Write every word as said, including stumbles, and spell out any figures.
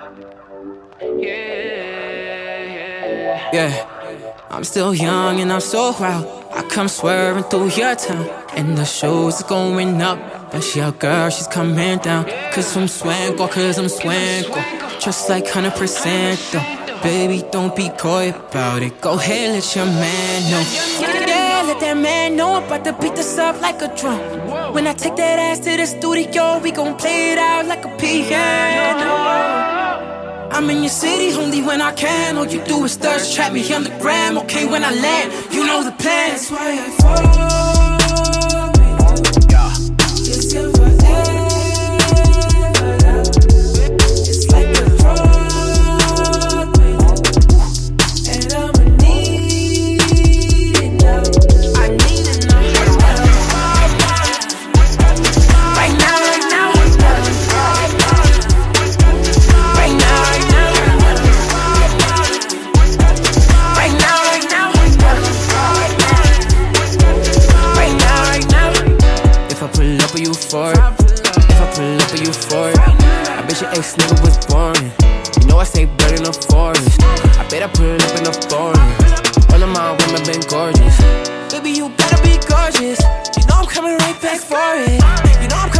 Yeah, I'm still young and I'm so wild. I come swerving through your town, and the show's going up, but your girl, she's coming down. Cause I'm swanko, cause I'm swanko, just like one hundred percent though. Baby, don't be coy about it. Go ahead, let your man know. Yeah, let that man know. I'm about to beat this up like a drum. When I take that ass to the studio, we gon' play it out like a piano. I'm in your city only when I can. All you do is thirst trap me on the gram. Okay, when I land, you know the plan. That's why I fall with you. Just till forever. It's like a drug with you, and I'ma need it now. I need it now. Right now, right now. Right now, right now. Right now, right now. Right now, right now. If I pull up, are you for it? If I pull up, are you for it? I bet your ex nigga was boring. You know I stay bird in the forest. I bet I pull up in the forest. All of my women been gorgeous. Baby, you gotta be gorgeous. You know I'm coming right back for it. You know I'm